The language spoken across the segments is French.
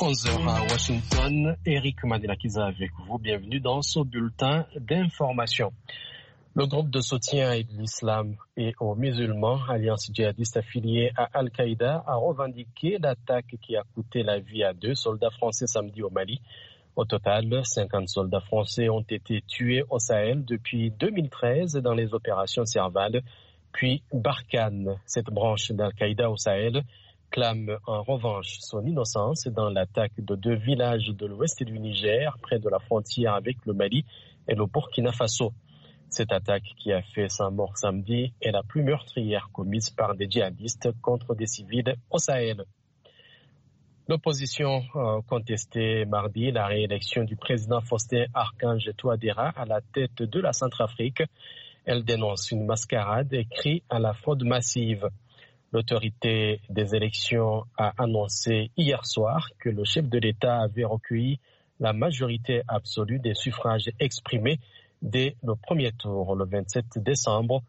11h à Washington, Eric Madelakiza avec vous. Bienvenue dans ce bulletin d'information. Le groupe de soutien à l'islam et aux musulmans, alliance djihadiste affiliée à Al-Qaïda, a revendiqué l'attaque qui a coûté la vie à 2 soldats français samedi au Mali. Au total, 50 soldats français ont été tués au Sahel depuis 2013 dans les opérations Serval, puis Barkhane, cette branche d'Al-Qaïda au Sahel, clame en revanche son innocence dans l'attaque de 2 villages de l'ouest du Niger, près de la frontière avec le Mali et le Burkina Faso. Cette attaque qui a fait 100 morts samedi est la plus meurtrière commise par des djihadistes contre des civils au Sahel. L'opposition contestait mardi la réélection du président Faustin Archange Touadéra à la tête de la Centrafrique. Elle dénonce une mascarade et crie à la fraude massive. L'autorité des élections a annoncé hier soir que le chef de l'État avait recueilli la majorité absolue des suffrages exprimés dès le premier tour, le 27 décembre,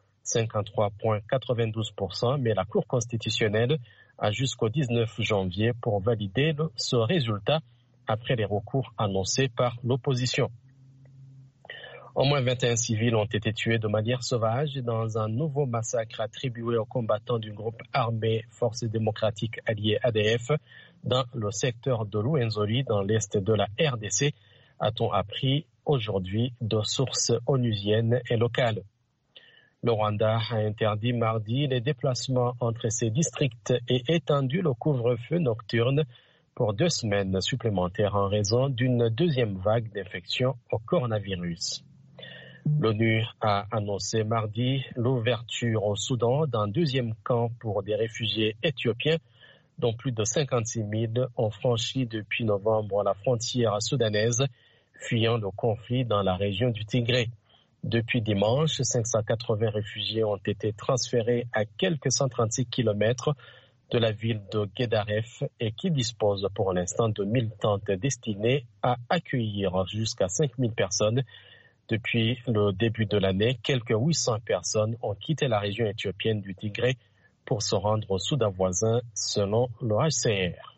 53,92%, mais la Cour constitutionnelle a jusqu'au 19 janvier pour valider ce résultat après les recours annoncés par l'opposition. Au moins 21 civils ont été tués de manière sauvage dans un nouveau massacre attribué aux combattants du groupe armé Forces démocratiques alliées ADF dans le secteur de Rwenzori, dans l'est de la RDC, a-t-on appris aujourd'hui de sources onusiennes et locales. Le Rwanda a interdit mardi les déplacements entre ces districts et étendu le couvre-feu nocturne pour 2 semaines supplémentaires en raison d'une deuxième vague d'infection au coronavirus. L'ONU a annoncé mardi l'ouverture au Soudan d'un 2e camp pour des réfugiés éthiopiens, dont plus de 56 000 ont franchi depuis novembre la frontière soudanaise, fuyant le conflit dans la région du Tigré. Depuis dimanche, 580 réfugiés ont été transférés à quelques 136 km de la ville de Guédaref et qui disposent pour l'instant de 1000 tentes destinées à accueillir jusqu'à 5000 personnes. Depuis le début de l'année, quelques 800 personnes ont quitté la région éthiopienne du Tigré pour se rendre au Soudan voisin, selon le HCR.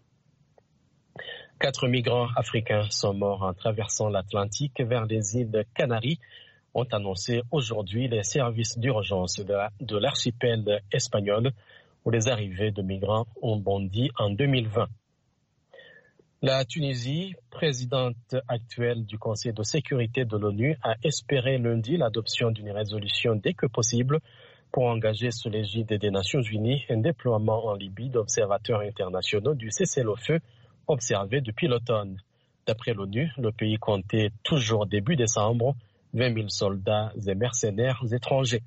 4 migrants africains sont morts en traversant l'Atlantique vers les îles Canaries, ont annoncé aujourd'hui les services d'urgence de l'archipel espagnol, où les arrivées de migrants ont bondi en 2020. La Tunisie, présidente actuelle du Conseil de sécurité de l'ONU, a espéré lundi l'adoption d'une résolution dès que possible pour engager sous l'égide des Nations Unies un déploiement en Libye d'observateurs internationaux du cessez-le-feu observé depuis l'automne. D'après l'ONU, le pays comptait toujours début décembre 20 000 soldats et mercenaires étrangers.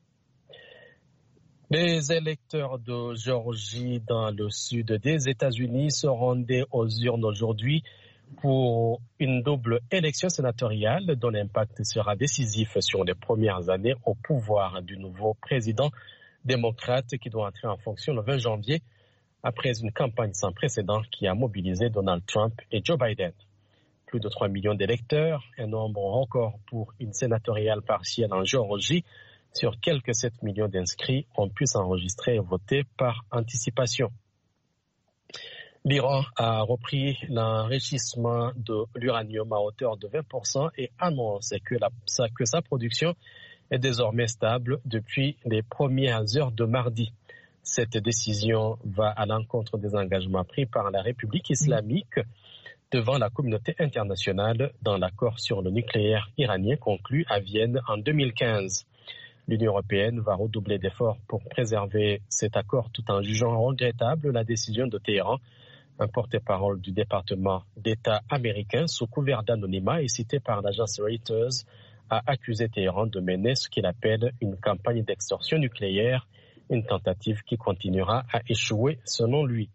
Les électeurs de Géorgie dans le sud des États-Unis se rendaient aux urnes aujourd'hui pour une double élection sénatoriale dont l'impact sera décisif sur les premières années au pouvoir du nouveau président démocrate qui doit entrer en fonction le 20 janvier après une campagne sans précédent qui a mobilisé Donald Trump et Joe Biden. Plus de 3 millions d'électeurs, un nombre record pour une sénatoriale partielle en Géorgie. Sur quelques 7 millions d'inscrits, on pu s'enregistrer et voter par anticipation. L'Iran a repris l'enrichissement de l'uranium à hauteur de 20% et annonce que sa production est désormais stable depuis les premières heures de mardi. Cette décision va à l'encontre des engagements pris par la République islamique devant la communauté internationale dans l'accord sur le nucléaire iranien conclu à Vienne en 2015. L'Union européenne va redoubler d'efforts pour préserver cet accord tout en jugeant regrettable la décision de Téhéran. Un porte-parole du département d'État américain sous couvert d'anonymat et cité par l'agence Reuters a accusé Téhéran de mener ce qu'il appelle une campagne d'extorsion nucléaire, une tentative qui continuera à échouer selon lui.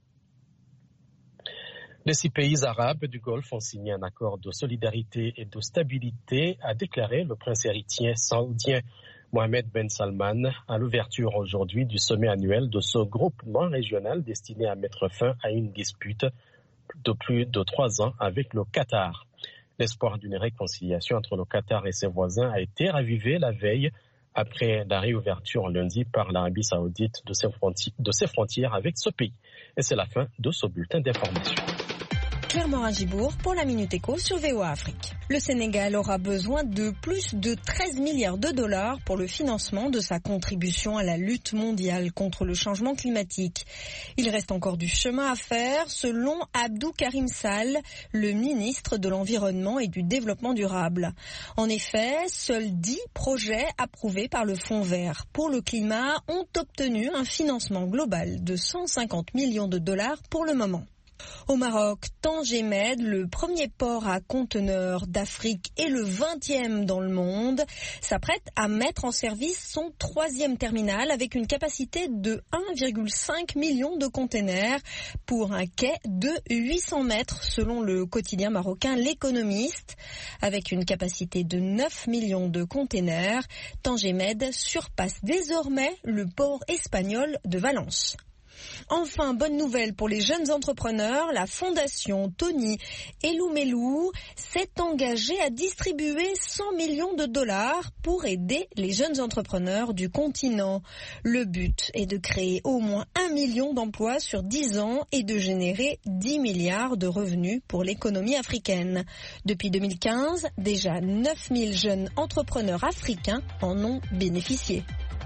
Les 6 pays arabes du Golfe ont signé un accord de solidarité et de stabilité, a déclaré le prince héritier saoudien Mohammed Ben Salman à l'ouverture aujourd'hui du sommet annuel de ce groupement régional destiné à mettre fin à une dispute de plus de 3 ans avec le Qatar. L'espoir d'une réconciliation entre le Qatar et ses voisins a été ravivé la veille après la réouverture lundi par l'Arabie saoudite de ses frontières avec ce pays. Et c'est la fin de ce bulletin d'information. Claire Morin-Gibourg pour la Minute Éco sur VOA Afrique. Le Sénégal aura besoin de plus de 13 milliards de dollars pour le financement de sa contribution à la lutte mondiale contre le changement climatique. Il reste encore du chemin à faire, selon Abdou Karim Sall, le ministre de l'Environnement et du Développement durable. En effet, seuls 10 projets approuvés par le Fonds vert pour le climat ont obtenu un financement global de 150 millions de dollars pour le moment. Au Maroc, Tanger Med, le premier port à conteneurs d'Afrique et le 20e dans le monde, s'apprête à mettre en service son 3e terminal avec une capacité de 1,5 million de conteneurs pour un quai de 800 mètres selon le quotidien marocain L'Économiste. Avec une capacité de 9 millions de conteneurs, Tanger Med surpasse désormais le port espagnol de Valence. Enfin, bonne nouvelle pour les jeunes entrepreneurs, la fondation Tony Elumelu s'est engagée à distribuer 100 millions de dollars pour aider les jeunes entrepreneurs du continent. Le but est de créer au moins 1 million d'emplois sur 10 ans et de générer 10 milliards de revenus pour l'économie africaine. Depuis 2015, déjà 9000 jeunes entrepreneurs africains en ont bénéficié.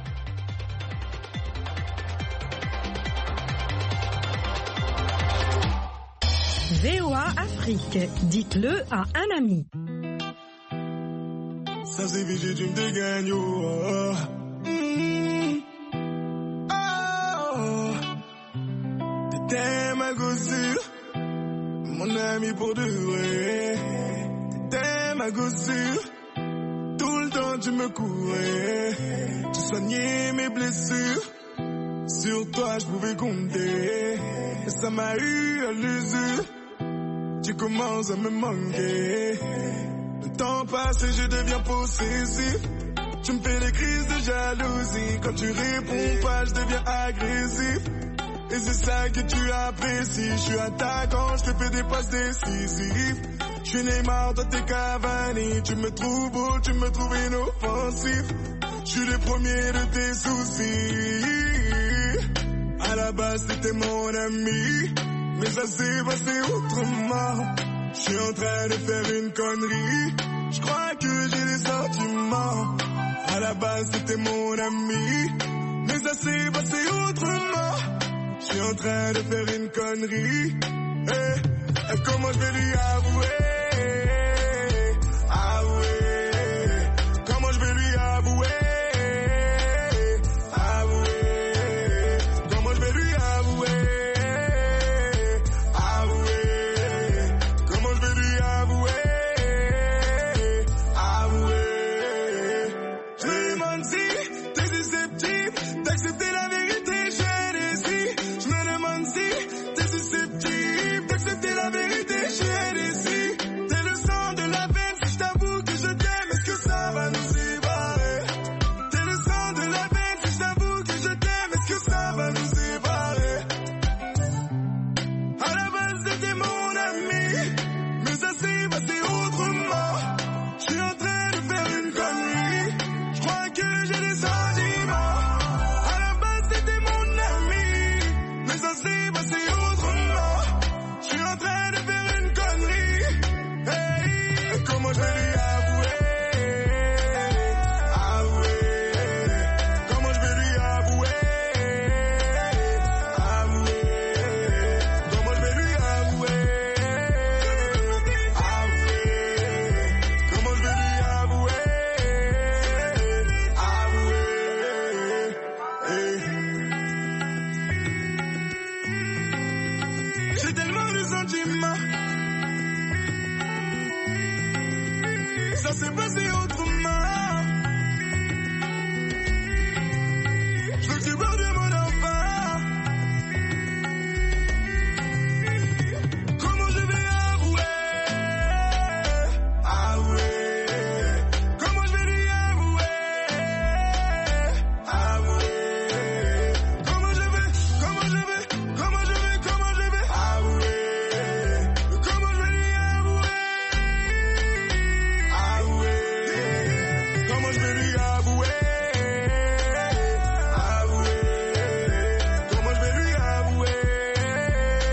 VOA Afrique, dites-le à un ami. Ça c'est vigile, tu me dégagnes, T'étais ma gossure, mon ami pour de vrai. T'étais ma gossure, tout le temps tu me courais. Tu soignais mes blessures, sur toi je pouvais compter. Et ça m'a eu à l'usure. Tu commences à me manquer. Le temps passe et je deviens possessif. Tu me fais des crises de jalousie. Quand tu réponds pas, je deviens agressif. Et c'est ça que tu apprécies. Je suis attaquant, je te fais des passes décisives. Je suis Neymar, toi t'es Cavani. Tu me trouves beau, tu me trouves inoffensif. Je suis le premier de tes soucis. À la base c'était mon ami, mais ça s'est passé autrement. Je suis en train de faire une connerie. Je crois que j'ai des sentiments. À la base c'était mon ami, mais ça s'est passé autrement. Je suis en train de faire une connerie. Et comment je vais lui avouer? Comment je vais lui avouer? Ça s'est passé